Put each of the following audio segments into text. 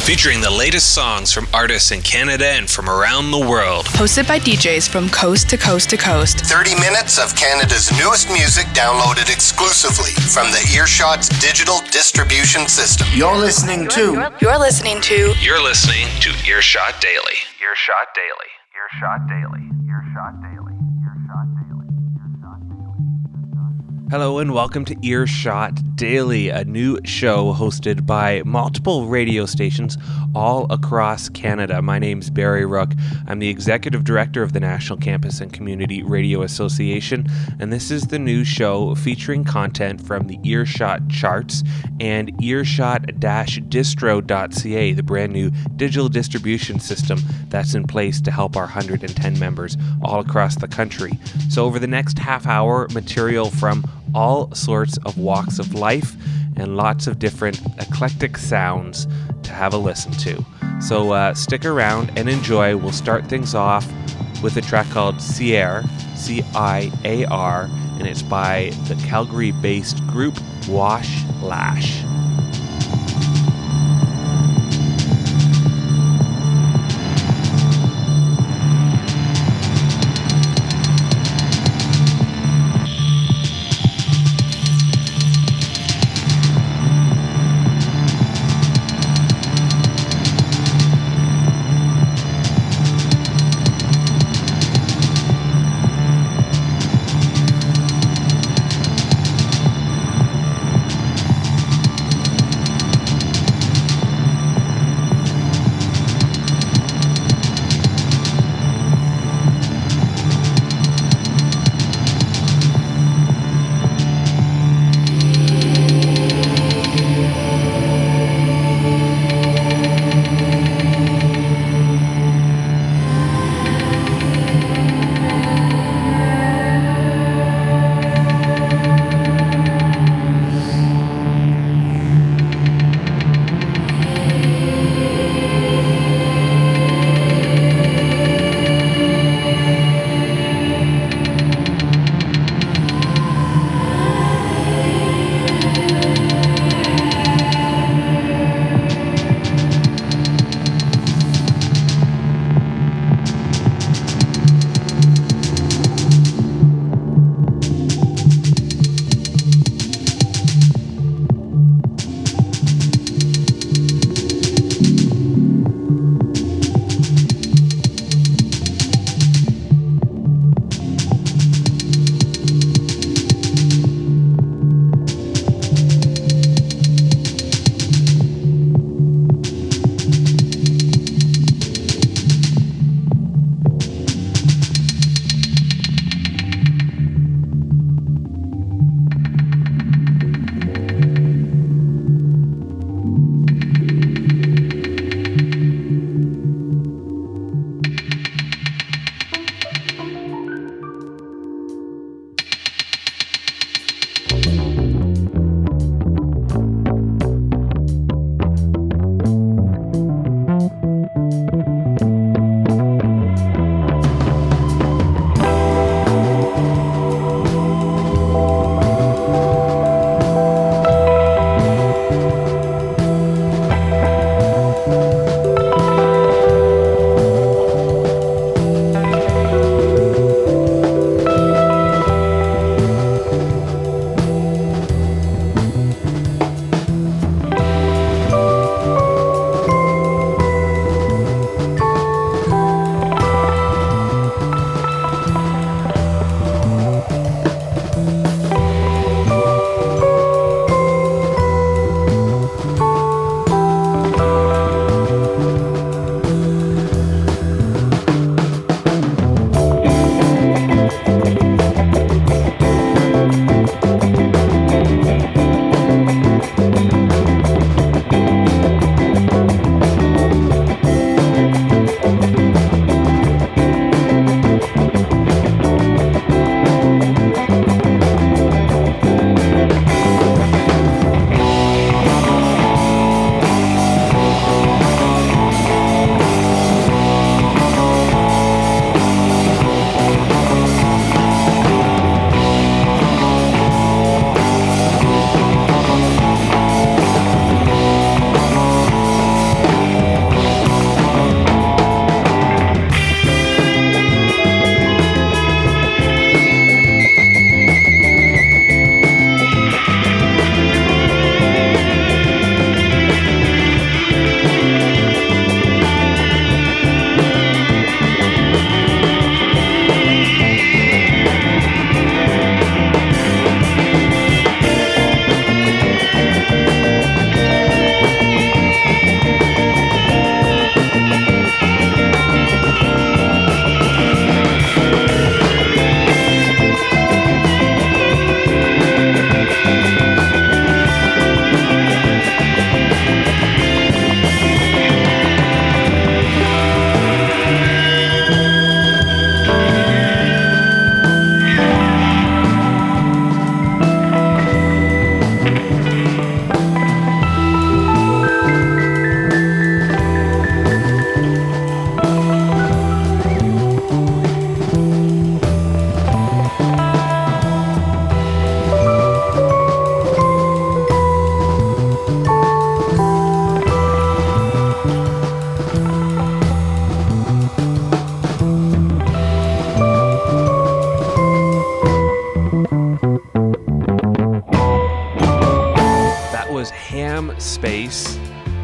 featuring the latest songs from artists in Canada and from around the world. Hosted by DJs from coast to coast to coast. 30 minutes of Canada's newest music downloaded exclusively from the Earshot's digital distribution system. You're listening to Earshot Daily. Earshot Daily. Earshot Daily. Earshot Daily. Hello and welcome to Earshot Daily, a new show hosted by multiple radio stations all across Canada. My name's Barry Rook. I'm the Executive Director of the National Campus and Community Radio Association, and this is the new show featuring content from the Earshot charts and earshot-distro.ca, the brand new digital distribution system that's in place to help our 110 members all across the country. So over the next half hour, material from all sorts of walks of life and lots of different eclectic sounds to have a listen to. So stick around and enjoy. We'll start things off with a track called Ciar, C-I-A-R, and it's by the Calgary-based group Wash Lash.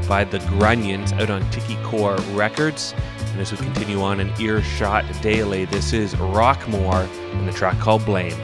by the Grunions out on Tiki Core Records. And as we continue on in Earshot Daily, this is Rockmore and the track called Blame.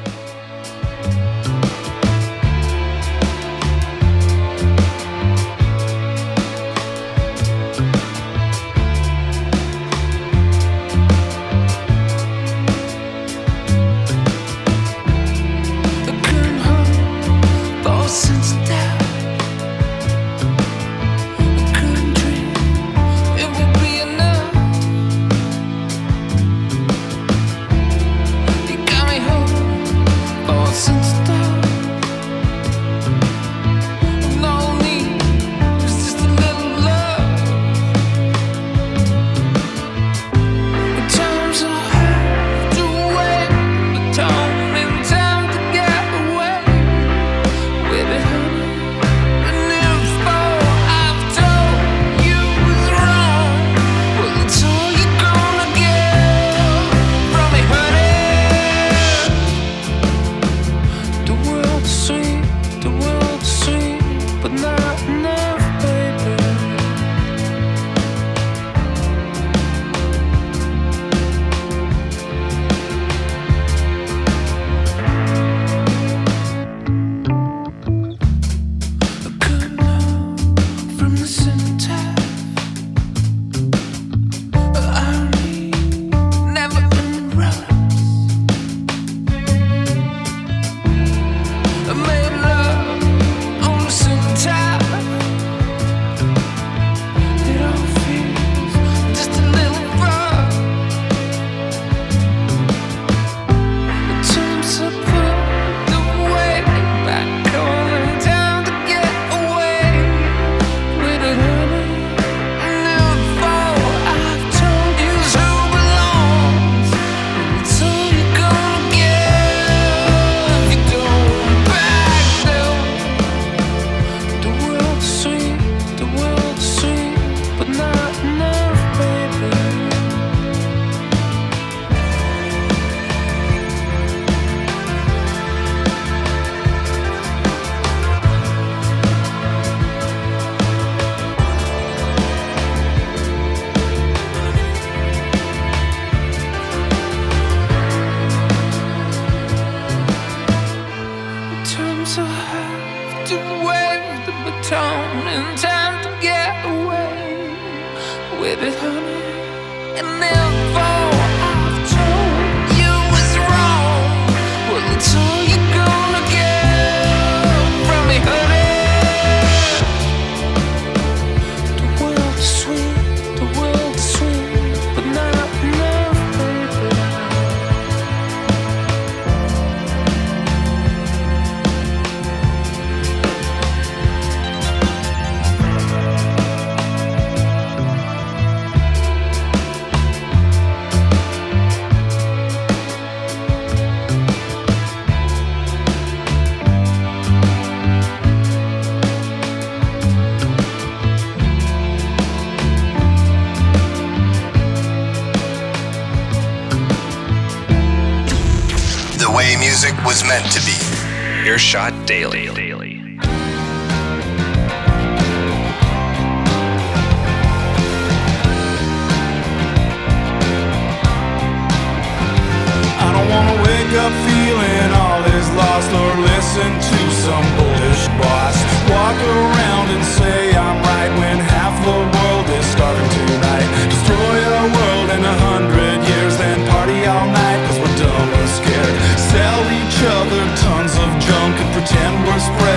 Music was meant to be. Earshot Daily. I don't wanna wake up feeling all is lost or listen to some bullish boss walk around and say I'm right when half the world is starving tonight. Destroy our world in 100 years, then party all night 'cause we're dumb and scared. Sell each other tons of junk and pretend we're spread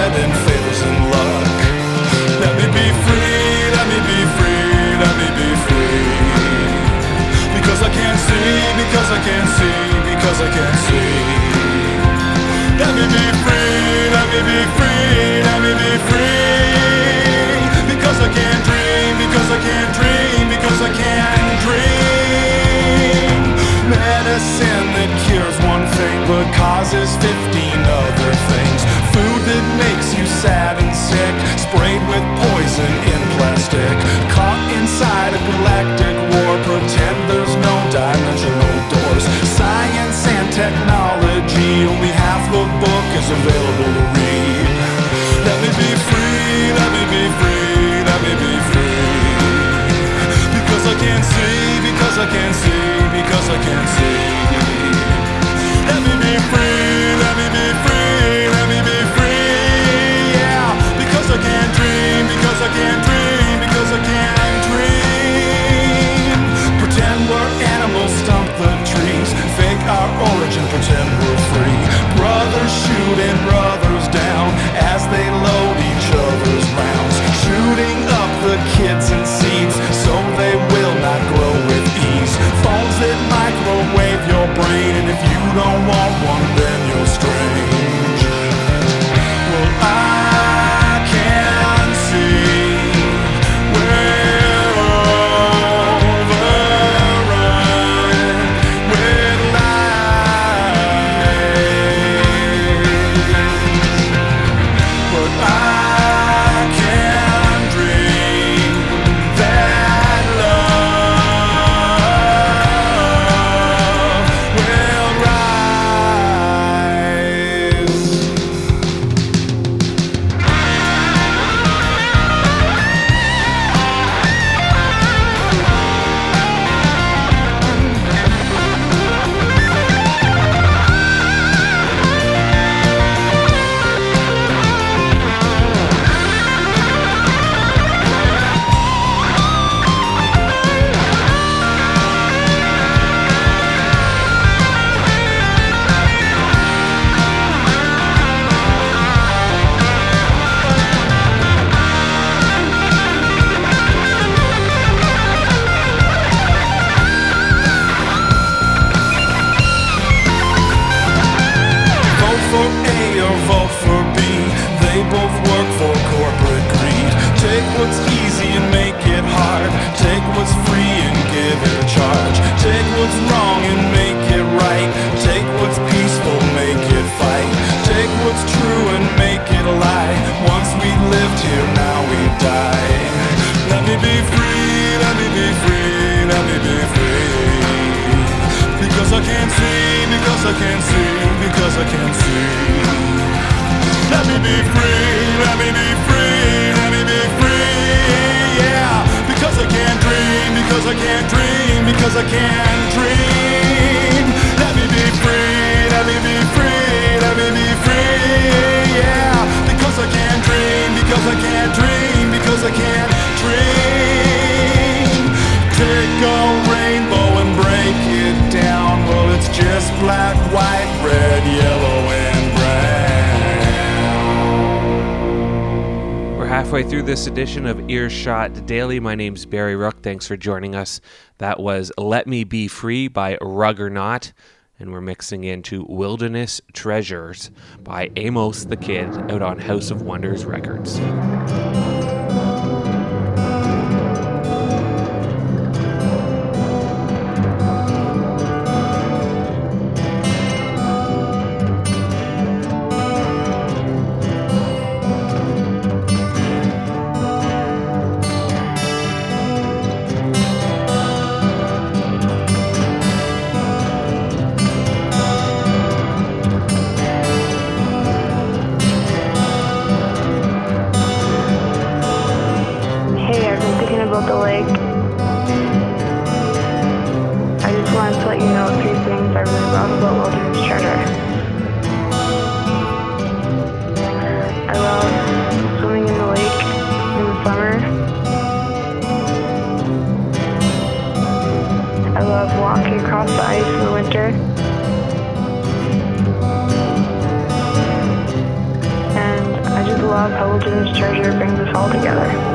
me be free, let me be free, let me be free. Because I can't see, because I can't see, because I can't see. Let me be free, let me be free, let me be free, yeah. Because I can't dream, because I can't dream, because I can't dream. Let me be free, let me be free, let me be free, yeah. Because I can't dream, because I can't dream, because I can't dream. Take a rainbow and break it down. Well, it's just black, white, red, yellow, and brown. We're halfway through this edition of Earshot Daily. My name's Barry Rook. Thanks for joining us. That was Let Me Be Free by Ruggernaut. And we're mixing into Wilderness Treasures by Amos the Kid out on House of Wonders Records. About the lake. I just wanted to let you know 3 things I really love about Wilderness Treasure. I love swimming in the lake in the summer. I love walking across the ice in the winter. And I just love how Wilderness Treasure brings us all together.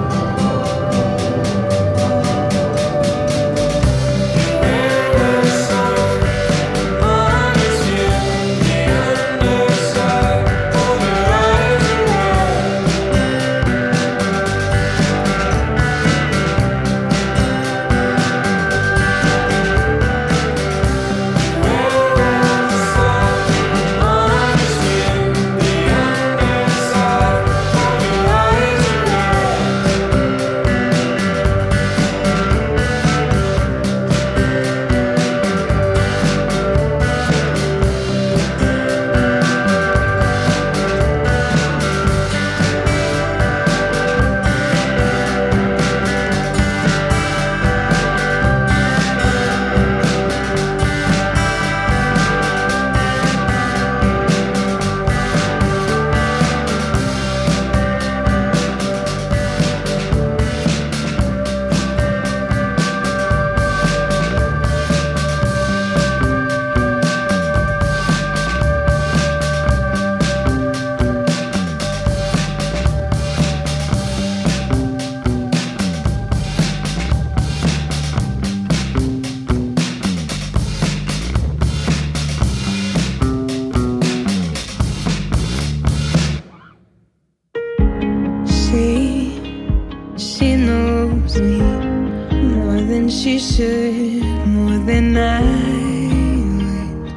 She should, more than I would.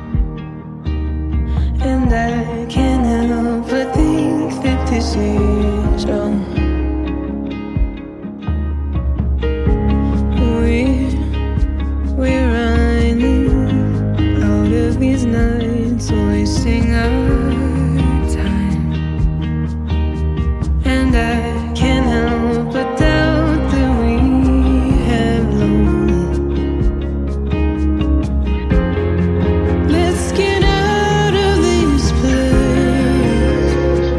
And I can't help but think that this is wrong. We're running out of these nights, wasting our time. And I can't help but doubt that we have long. Let's get out of this place.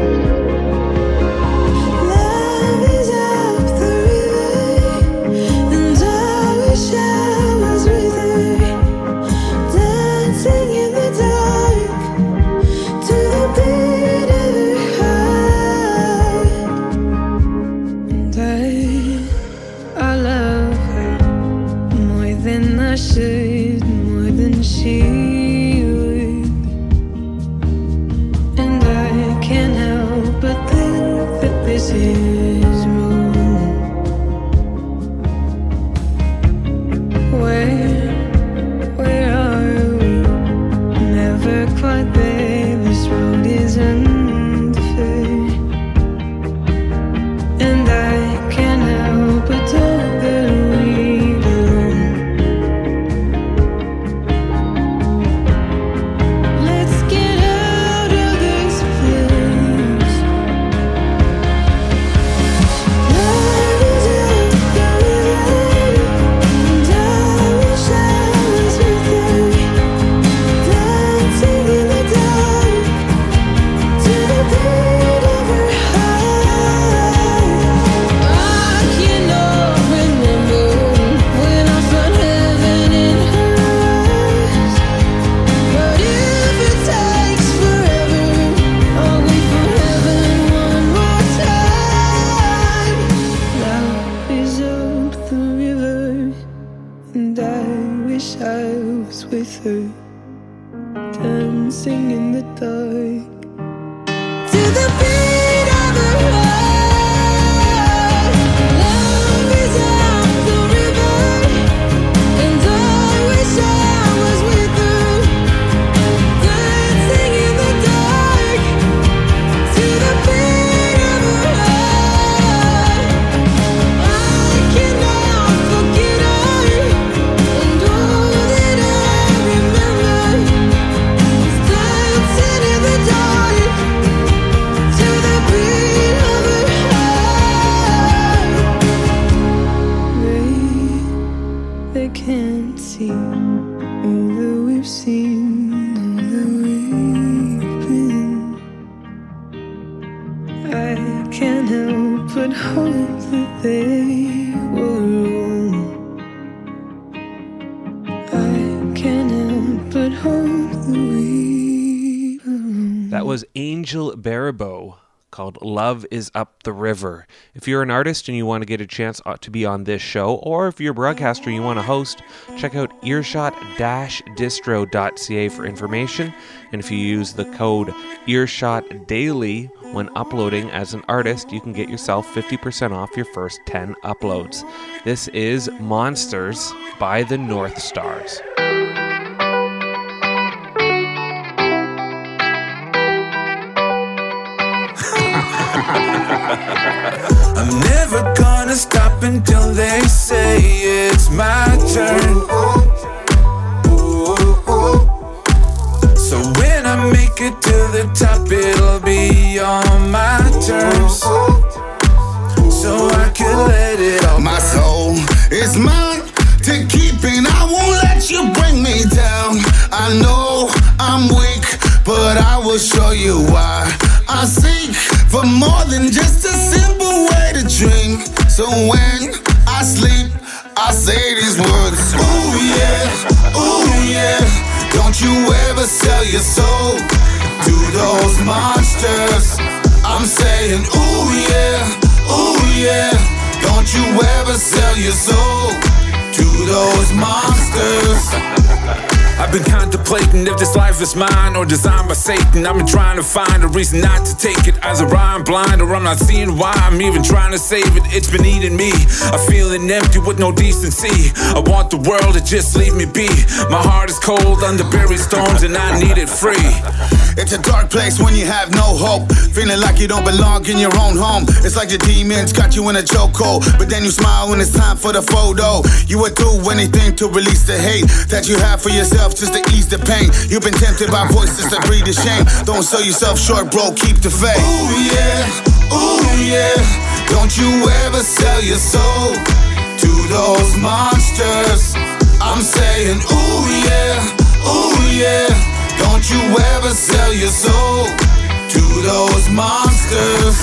Love is up the river, and I wish I was with her, dancing in the dark to the beat of her heart. And I love her more than I should, more than she would. And I can't help but think that this is wrong. Where are we? Never quite there. This road is unfair. And I can't help but with her, dancing in the dark to the beat of her heart. Love is up the river, and I wish I was with her, dancing in the dark to the beat of her heart. I cannot forget her, and all that I remember is dancing in the dark to the beat of her heart. They can't see all that we've seen, all that we've been. I can't help but hope that they were wrong. I can't help but hope that we were wrong. That was Angel Baribeau, called Love is Up the River. If you're an artist and you want to get a chance to be on this show, or if you're a broadcaster and you want to host, check out earshot-distro.ca for information. And if you use the code EarshotDaily when uploading as an artist, you can get yourself 50% off your first 10 uploads. This is Monsters by the North Stars. I'm never gonna stop until they say it's my turn. So when I make it to the top, it'll be on my terms, so I can let it all. My soul is mine to keep, and I won't let you bring me down. I know I'm weak, but I will show you why. I seek for more than just a simple way to dream. So when I sleep, I say these words. Ooh yeah, ooh yeah. Don't you ever sell your soul to those monsters. I'm saying ooh yeah. Don't you ever sell your soul to those monsters. I've been contemplating if this life is mine or designed by Satan. I've been trying to find a reason not to take it. Either I'm blind or I'm not seeing why I'm even trying to save it. It's been eating me. I'm feeling empty with no decency. I want the world to just leave me be. My heart is cold under buried stones and I need it free. It's a dark place when you have no hope, feeling like you don't belong in your own home. It's like the demons got you in a chokehold, but then you smile when it's time for the photo. You would do anything to release the hate that you have for yourself, just to ease the pain. You've been tempted by voices that breed the shame. Don't sell yourself short, bro, keep the faith. Ooh yeah. Don't you ever sell your soul to those monsters. I'm saying ooh yeah. Don't you ever sell your soul to those monsters.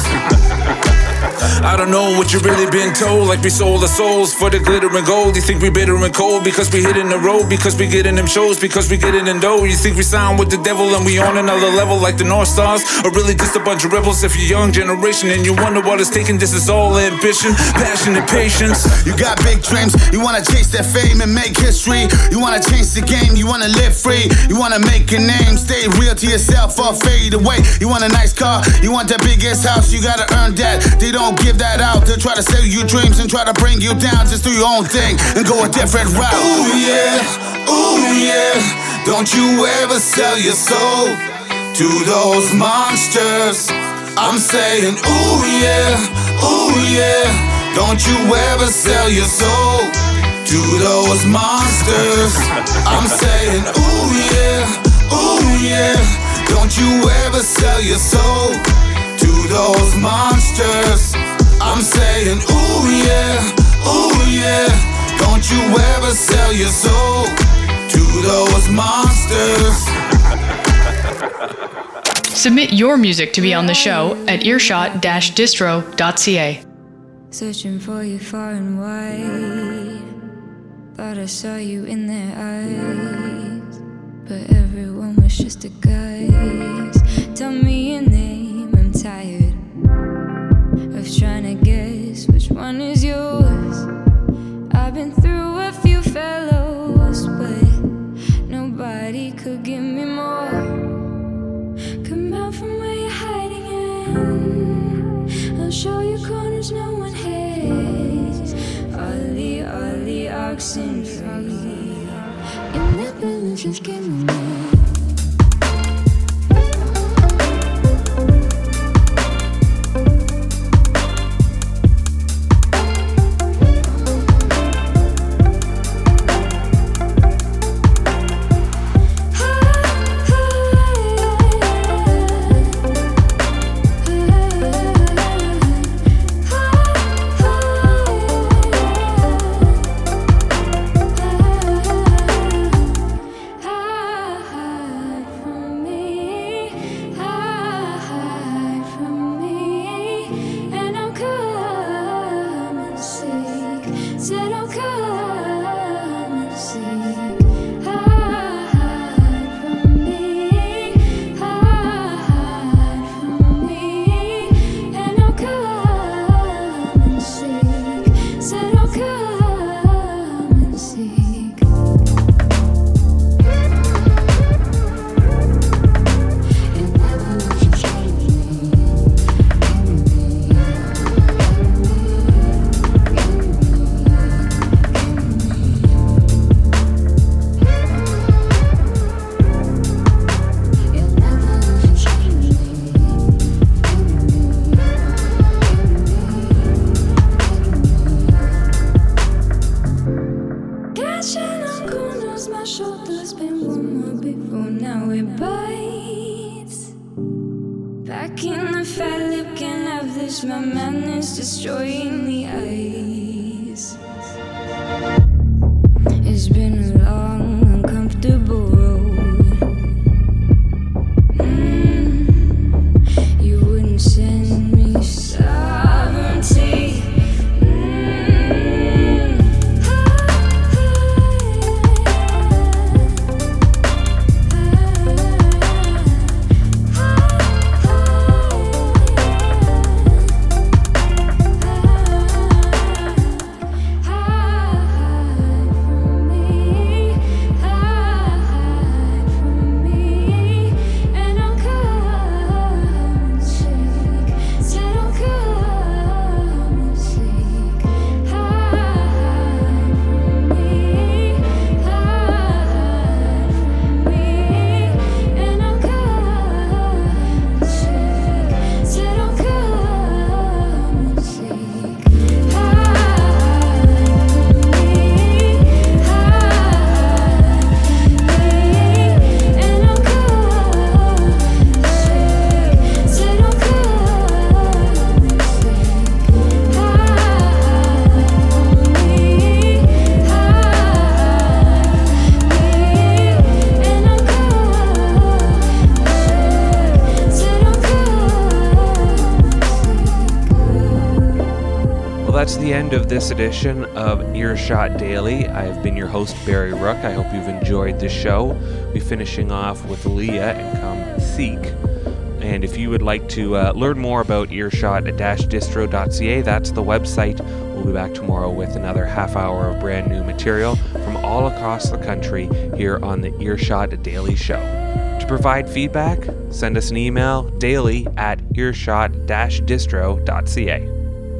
I don't know what you really been told, like we sold our souls for the glitter and gold. You think we bitter and cold because we hitting the road, because we getting them shows, because we getting in dough. You think we sound with the devil and we on another level like the North Stars, or really just a bunch of rebels if you're young generation and you wonder what it's taking. This is all ambition, passion and patience. You got big dreams, you wanna chase that fame and make history. You wanna change the game, you wanna live free. You wanna make a name, stay real to yourself or fade away. You want a nice car, you want the biggest house, you gotta earn that. They don't give that out, they'll try to sell you dreams and try to bring you down. Just do your own thing and go a different route. Ooh yeah. Don't you ever sell your soul to those monsters. I'm saying ooh yeah. Don't you ever sell your soul to those monsters. I'm saying ooh yeah. Don't you ever sell your soul to those monsters. I'm saying ooh yeah. Don't you ever sell your soul to those monsters. Submit your music to be on the show at earshot-distro.ca. Searching for you far and wide, thought I saw you in their eyes, but everyone was just a guise. Tell me your name, I'm tired of trying to guess which one is yours. I've been through a few fellows, but nobody oxen free. You never lose your skin. My madness destroying the ice. It's been a long, uncomfortable road. You wouldn't send me sovereignty. That's the end of this edition of Earshot Daily. I've been your host, Barry Rook. I hope you've enjoyed this show. We're finishing off with Leah and Come Seek. And if you would like to learn more about earshot-distro.ca, that's the website. We'll be back tomorrow with another half hour of brand new material from all across the country here on the Earshot Daily Show. To provide feedback, send us an email, daily@earshot-distro.ca.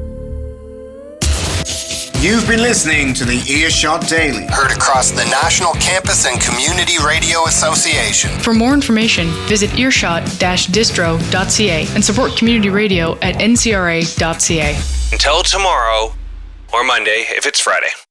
You've been listening to the Earshot Daily. Heard across the National Campus and Community Radio Association. For more information, visit earshot-distro.ca and support community radio at ncra.ca. Until tomorrow, or Monday if it's Friday.